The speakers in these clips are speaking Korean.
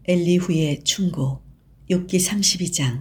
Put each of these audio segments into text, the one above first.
엘리후의 충고. 욥기 32장.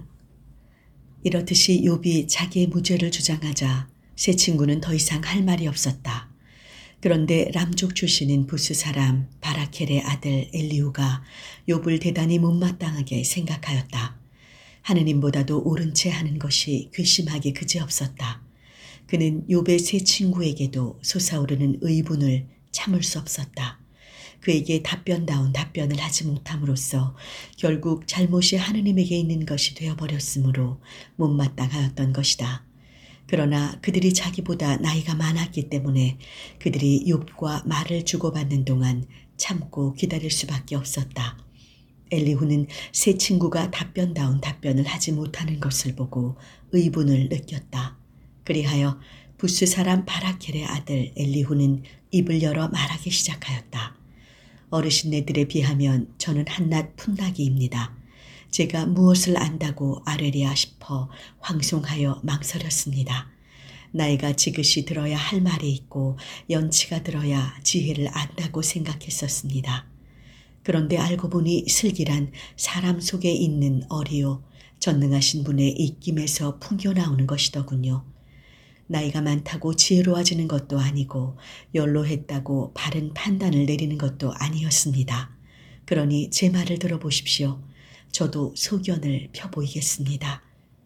이렇듯이 욥이 자기의 무죄를 주장하자 세 친구는 더 이상 할 말이 없었다. 그런데 람족 출신인 부스 사람 바라켈의 아들 엘리후가 욥을 대단히 못마땅하게 생각하였다. 하느님보다도 옳은 채 하는 것이 괘씸하기 그지없었다. 그는 욥의 세 친구에게도 솟아오르는 의분을 참을 수 없었다. 그에게 답변다운 답변을 하지 못함으로써 결국 잘못이 하느님에게 있는 것이 되어버렸으므로 못마땅하였던 것이다. 그러나 그들이 자기보다 나이가 많았기 때문에 그들이 욥과 말을 주고받는 동안 참고 기다릴 수밖에 없었다. 엘리후는 세 친구가 답변다운 답변을 하지 못하는 것을 보고 의분을 느꼈다. 그리하여 부스 사람 바라켈의 아들 엘리후는 입을 열어 말하기 시작하였다. 어르신네들에 비하면 저는 한낱 풋나기입니다. 제가 무엇을 안다고 아뢰랴 싶어 황송하여 망설였습니다. 나이가 지긋이 들어야 할 말이 있고 연치가 들어야 지혜를 안다고 생각했었습니다. 그런데 알고 보니 슬기란 사람 속에 있는 어리요 전능하신 분의 입김에서 풍겨나오는 것이더군요. 나이가 많다고 지혜로워지는 것도 아니고 연로했다고 바른 판단을 내리는 것도 아니었습니다. 그러니 제 말을 들어보십시오. 저도 소견을 펴보이겠습니다.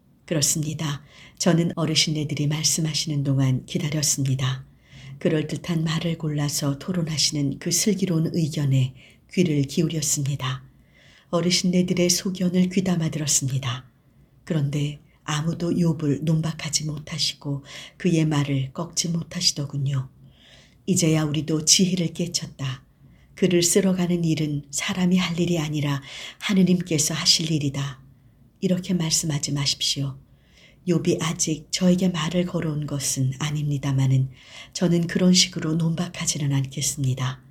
그렇습니다. 저는 어르신네들이 말씀하시는 동안 기다렸습니다. 그럴듯한 말을 골라서 토론하시는 그 슬기로운 의견에 귀를 기울였습니다. 어르신네들의 소견을 귀담아 들었습니다. 그런데 아무도 욥을 논박하지 못하시고 그의 말을 꺾지 못하시더군요. 이제야 우리도 지혜를 깨쳤다. 글을 쓸어가는 일은 사람이 할 일이 아니라 하느님께서 하실 일이다. 이렇게 말씀하지 마십시오. 욥이 아직 저에게 말을 걸어온 것은 아닙니다마는 저는 그런 식으로 논박하지는 않겠습니다.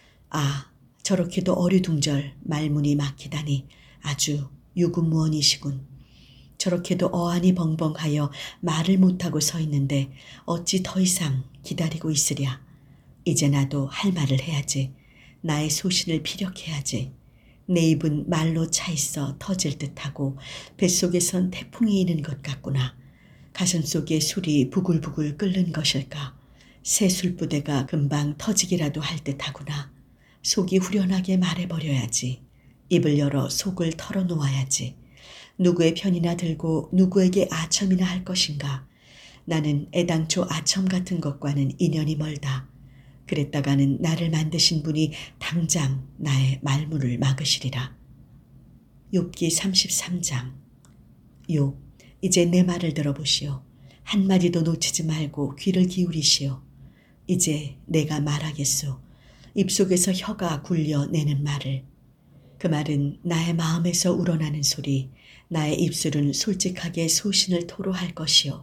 아, 저렇게도 어리둥절 말문이 막히다니 아주 유구무원이시군. 저렇게도 어안이 벙벙하여 말을 못하고 서 있는데 어찌 더 이상 기다리고 있으랴. 이제 나도 할 말을 해야지. 나의 소신을 피력해야지. 내 입은 말로 차 있어 터질 듯하고 뱃속에선 태풍이 있는 것 같구나. 가슴속에 술이 부글부글 끓는 것일까. 새 술부대가 금방 터지기라도 할 듯하구나. 속이 후련하게 말해버려야지. 입을 열어 속을 털어놓아야지. 누구의 편이나 들고 누구에게 아첨이나 할 것인가. 나는 애당초 아첨 같은 것과는 인연이 멀다. 그랬다가는 나를 만드신 분이 당장 나의 말문을 막으시리라. 욥기 33장. 욥, 이제 내 말을 들어보시오. 한마디도 놓치지 말고 귀를 기울이시오. 이제 내가 말하겠소. 입속에서 혀가 굴려내는 말을. 그 말은 나의 마음에서 우러나는 소리, 나의 입술은 솔직하게 소신을 토로할 것이요.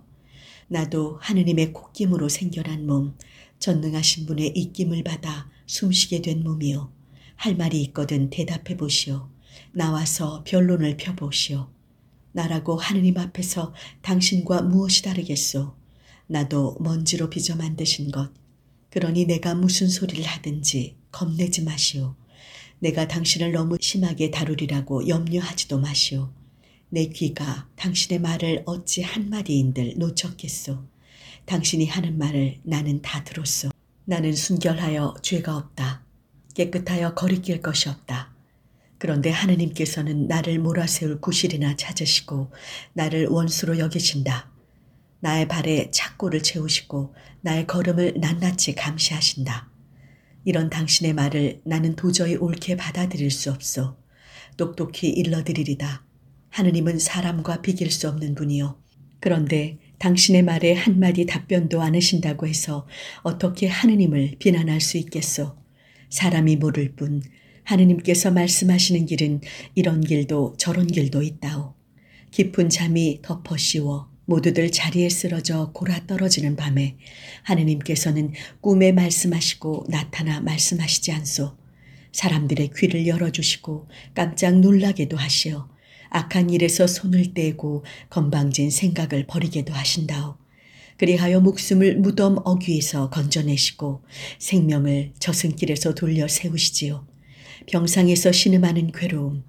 나도 하느님의 콧김으로 생겨난 몸, 전능하신 분의 입김을 받아 숨쉬게 된 몸이요. 할 말이 있거든 대답해 보시오. 나와서 변론을 펴보시오. 나라고 하느님 앞에서 당신과 무엇이 다르겠소. 나도 먼지로 빚어 만드신 것. 그러니 내가 무슨 소리를 하든지 겁내지 마시오. 내가 당신을 너무 심하게 다루리라고 염려하지도 마시오. 내 귀가 당신의 말을 어찌 한마디인들 놓쳤겠소. 당신이 하는 말을 나는 다 들었소. 나는 순결하여 죄가 없다. 깨끗하여 거리낄 것이 없다. 그런데 하느님께서는 나를 몰아세울 구실이나 찾으시고 나를 원수로 여기신다. 나의 발에 착고를 채우시고 나의 걸음을 낱낱이 감시하신다. 이런 당신의 말을 나는 도저히 옳게 받아들일 수 없소. 똑똑히 일러드리리다. 하느님은 사람과 비길 수 없는 분이요. 그런데 당신의 말에 한마디 답변도 않으신다고 해서 어떻게 하느님을 비난할 수 있겠소. 사람이 모를 뿐 하느님께서 말씀하시는 길은 이런 길도 저런 길도 있다오. 깊은 잠이 덮어 씌워 모두들 자리에 쓰러져 골아 떨어지는 밤에 하느님께서는 꿈에 말씀하시고 나타나 말씀하시지 않소. 사람들의 귀를 열어주시고 깜짝 놀라게도 하시어 악한 일에서 손을 떼고 건방진 생각을 버리게도 하신다오. 그리하여 목숨을 무덤 어귀에서 건져내시고 생명을 저승길에서 돌려 세우시지요. 병상에서 신음하는 괴로움,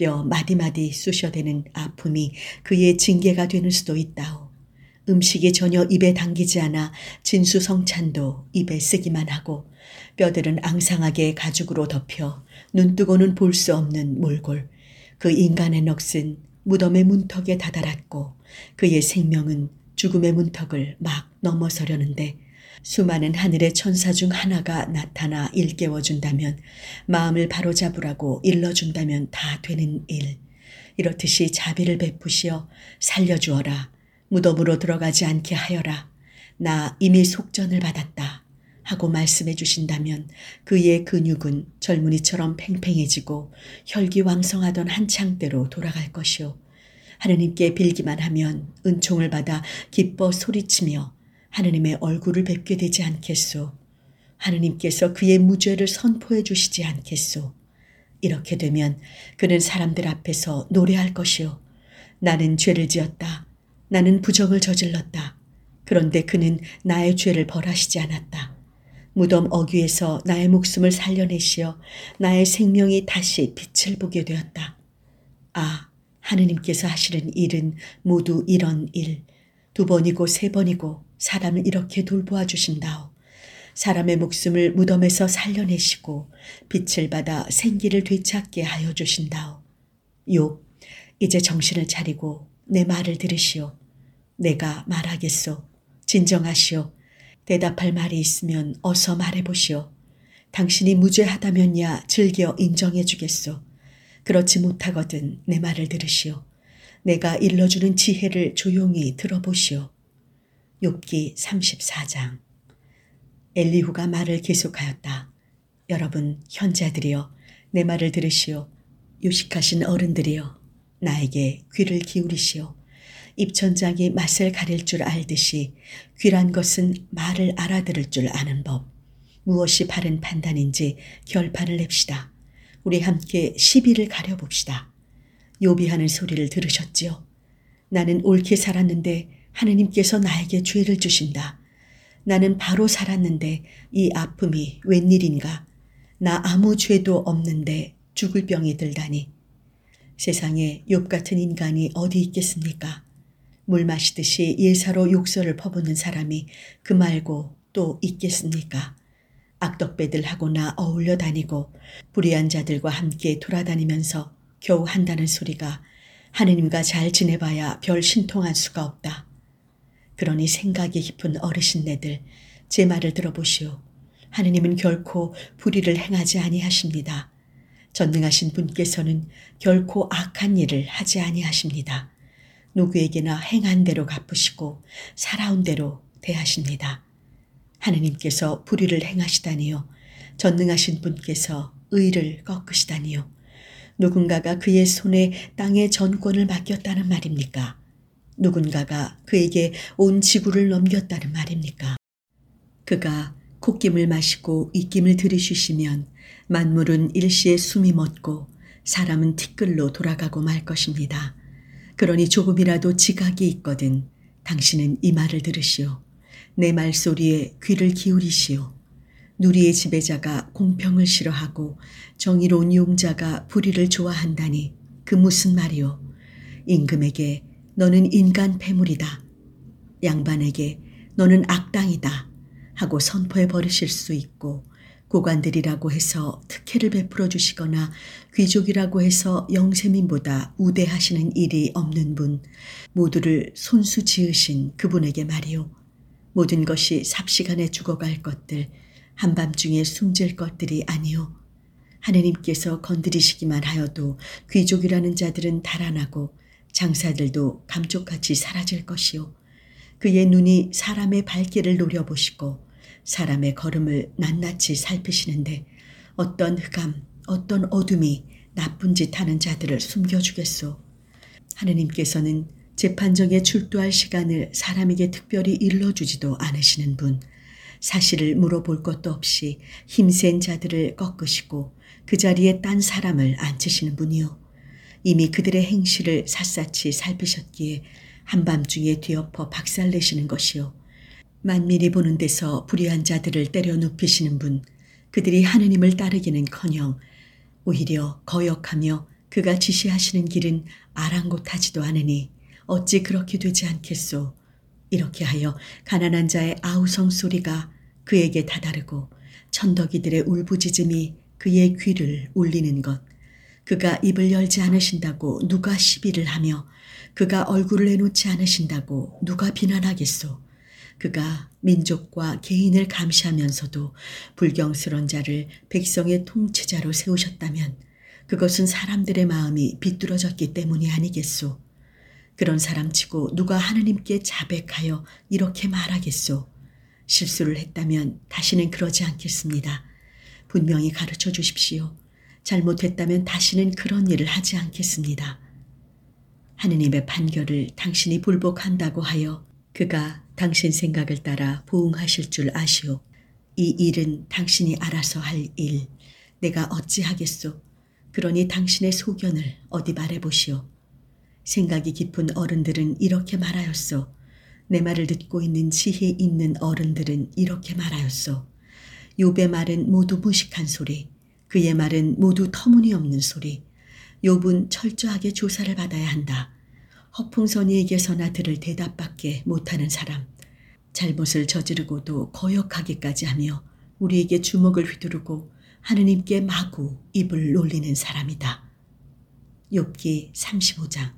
뼈 마디마디 쑤셔대는 아픔이 그의 징계가 되는 수도 있다오. 음식이 전혀 입에 당기지 않아 진수성찬도 입에 쓰기만 하고 뼈들은 앙상하게 가죽으로 덮여 눈뜨고는 볼 수 없는 몰골. 그 인간의 넋은 무덤의 문턱에 다다랐고 그의 생명은 죽음의 문턱을 막 넘어서려는데 수많은 하늘의 천사 중 하나가 나타나 일깨워준다면, 마음을 바로잡으라고 일러준다면 다 되는 일. 이렇듯이 자비를 베푸시어 살려주어라. 무덤으로 들어가지 않게 하여라. 나 이미 속전을 받았다. 하고 말씀해 주신다면 그의 근육은 젊은이처럼 팽팽해지고 혈기왕성하던 한창대로 돌아갈 것이요. 하느님께 빌기만 하면 은총을 받아 기뻐 소리치며 하느님의 얼굴을 뵙게 되지 않겠소. 하느님께서 그의 무죄를 선포해 주시지 않겠소. 이렇게 되면 그는 사람들 앞에서 노래할 것이요. 나는 죄를 지었다. 나는 부정을 저질렀다. 그런데 그는 나의 죄를 벌하시지 않았다. 무덤 어귀에서 나의 목숨을 살려내시어 나의 생명이 다시 빛을 보게 되었다. 아, 하느님께서 하시는 일은 모두 이런 일. 2번이고 3번이고 사람을 이렇게 돌보아 주신다오. 사람의 목숨을 무덤에서 살려내시고 빛을 받아 생기를 되찾게 하여 주신다오. 욥, 이제 정신을 차리고 내 말을 들으시오. 내가 말하겠소. 진정하시오. 대답할 말이 있으면 어서 말해보시오. 당신이 무죄하다면야 즐겨 인정해 주겠소. 그렇지 못하거든 내 말을 들으시오. 내가 일러주는 지혜를 조용히 들어보시오. 욥기 34장. 엘리후가 말을 계속하였다. 여러분 현자들이여, 내 말을 들으시오. 유식하신 어른들이여, 나에게 귀를 기울이시오. 입천장이 맛을 가릴 줄 알듯이 귀란 것은 말을 알아들을 줄 아는 법. 무엇이 바른 판단인지 결판을 냅시다. 우리 함께 시비를 가려봅시다. 욥이 하는 소리를 들으셨지요? 나는 옳게 살았는데 하느님께서 나에게 죄를 주신다. 나는 바로 살았는데 이 아픔이 웬일인가. 나 아무 죄도 없는데 죽을 병이 들다니. 세상에 욥 같은 인간이 어디 있겠습니까? 물 마시듯이 예사로 욕설을 퍼붓는 사람이 그 말고 또 있겠습니까? 악덕배들하고나 어울려 다니고 불의한 자들과 함께 돌아다니면서 겨우 한다는 소리가 하느님과 잘 지내봐야 별 신통할 수가 없다. 그러니 생각이 깊은 어르신네들, 제 말을 들어보시오. 하느님은 결코 불의를 행하지 아니하십니다. 전능하신 분께서는 결코 악한 일을 하지 아니하십니다. 누구에게나 행한 대로 갚으시고 살아온 대로 대하십니다. 하느님께서 불의를 행하시다니요. 전능하신 분께서 의를 꺾으시다니요. 누군가가 그의 손에 땅의 전권을 맡겼다는 말입니까? 누군가가 그에게 온 지구를 넘겼다는 말입니까? 그가 콧김을 마시고 입김을 들이쉬시면 만물은 일시에 숨이 멎고 사람은 티끌로 돌아가고 말 것입니다. 그러니 조금이라도 지각이 있거든 당신은 이 말을 들으시오. 내 말소리에 귀를 기울이시오. 누리의 지배자가 공평을 싫어하고 정의로운 용자가 불의를 좋아한다니 그 무슨 말이오. 임금에게 너는 인간 패물이다. 양반에게 너는 악당이다 하고 선포해 버리실 수 있고, 고관들이라고 해서 특혜를 베풀어 주시거나 귀족이라고 해서 영세민보다 우대하시는 일이 없는 분, 모두를 손수 지으신 그분에게 말이오. 모든 것이 삽시간에 죽어갈 것들, 한밤중에 숨질 것들이 아니오. 하느님께서 건드리시기만 하여도 귀족이라는 자들은 달아나고 장사들도 감쪽같이 사라질 것이오. 그의 눈이 사람의 발길을 노려보시고 사람의 걸음을 낱낱이 살피시는데 어떤 흑암, 어떤 어둠이 나쁜 짓 하는 자들을 숨겨주겠소. 하느님께서는 재판정에 출두할 시간을 사람에게 특별히 일러주지도 않으시는 분, 사실을 물어볼 것도 없이 힘센 자들을 꺾으시고 그 자리에 딴 사람을 앉히시는 분이요. 이미 그들의 행실을 샅샅이 살피셨기에 한밤중에 뒤엎어 박살내시는 것이요. 만민이 보는 데서 불의한 자들을 때려 눕히시는 분, 그들이 하느님을 따르기는커녕 오히려 거역하며 그가 지시하시는 길은 아랑곳하지도 않으니 어찌 그렇게 되지 않겠소. 이렇게 하여 가난한 자의 아우성 소리가 그에게 다다르고 천덕이들의 울부짖음이 그의 귀를 울리는 것. 그가 입을 열지 않으신다고 누가 시비를 하며 그가 얼굴을 내놓지 않으신다고 누가 비난하겠소. 그가 민족과 개인을 감시하면서도 불경스러운 자를 백성의 통치자로 세우셨다면 그것은 사람들의 마음이 비뚤어졌기 때문이 아니겠소. 그런 사람치고 누가 하느님께 자백하여 이렇게 말하겠소. 실수를 했다면 다시는 그러지 않겠습니다. 분명히 가르쳐 주십시오. 잘못했다면 다시는 그런 일을 하지 않겠습니다. 하느님의 판결을 당신이 불복한다고 하여 그가 당신 생각을 따라 부응하실 줄 아시오. 이 일은 당신이 알아서 할 일, 내가 어찌하겠소. 그러니 당신의 소견을 어디 말해보시오. 생각이 깊은 어른들은 이렇게 말하였소. 내 말을 듣고 있는 지혜 있는 어른들은 이렇게 말하였소. 욥의 말은 모두 무식한 소리, 그의 말은 모두 터무니없는 소리. 욥은 철저하게 조사를 받아야 한다. 허풍선이에게서나 들을 대답밖에 못하는 사람. 잘못을 저지르고도 거역하기까지 하며 우리에게 주먹을 휘두르고 하느님께 마구 입을 놀리는 사람이다. 욥기 35장.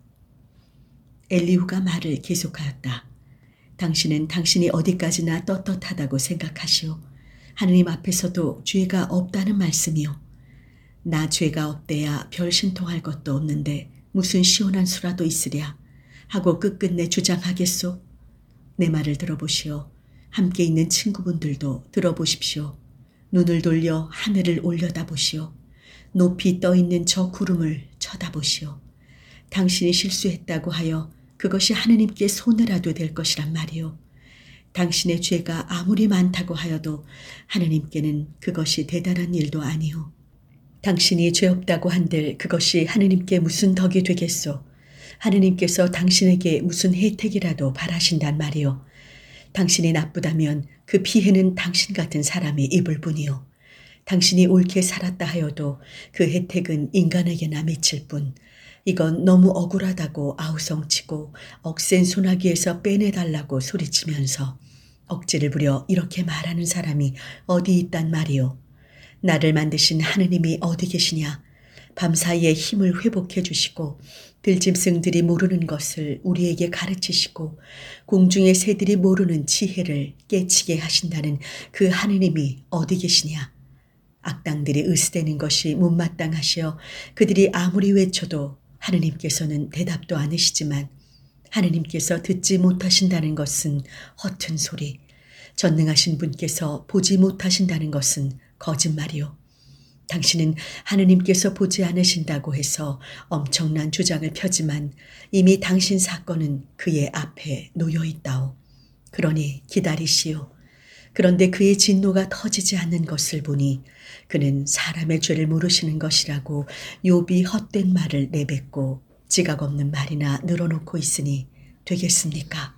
엘리후가 말을 계속하였다. 당신은 당신이 어디까지나 떳떳하다고 생각하시오. 하느님 앞에서도 죄가 없다는 말씀이요. 나 죄가 없대야 별 신통할 것도 없는데 무슨 시원한 수라도 있으랴 하고 끝끝내 주장하겠소. 내 말을 들어보시오. 함께 있는 친구분들도 들어보십시오. 눈을 돌려 하늘을 올려다보시오. 높이 떠있는 저 구름을 쳐다보시오. 당신이 실수했다고 하여 그것이 하느님께 손해라도 될 것이란 말이오. 당신의 죄가 아무리 많다고 하여도 하느님께는 그것이 대단한 일도 아니오. 당신이 죄 없다고 한들 그것이 하느님께 무슨 덕이 되겠소. 하느님께서 당신에게 무슨 혜택이라도 바라신단 말이오. 당신이 나쁘다면 그 피해는 당신 같은 사람이 입을 뿐이오. 당신이 옳게 살았다 하여도 그 혜택은 인간에게나 미칠 뿐. 이건 너무 억울하다고 아우성치고 억센 소나기에서 빼내달라고 소리치면서 억지를 부려 이렇게 말하는 사람이 어디 있단 말이오. 나를 만드신 하느님이 어디 계시냐. 밤사이에 힘을 회복해 주시고 들짐승들이 모르는 것을 우리에게 가르치시고 공중의 새들이 모르는 지혜를 깨치게 하신다는 그 하느님이 어디 계시냐. 악당들이 으스대는 것이 못마땅하시어 그들이 아무리 외쳐도 하느님께서는 대답도 않으시지만 하느님께서 듣지 못하신다는 것은 허튼 소리, 전능하신 분께서 보지 못하신다는 것은 거짓말이요. 당신은 하느님께서 보지 않으신다고 해서 엄청난 주장을 펴지만 이미 당신 사건은 그의 앞에 놓여 있다오. 그러니 기다리시오. 그런데 그의 진노가 터지지 않는 것을 보니 그는 사람의 죄를 모르시는 것이라고 욥이 헛된 말을 내뱉고 지각 없는 말이나 늘어놓고 있으니 되겠습니까?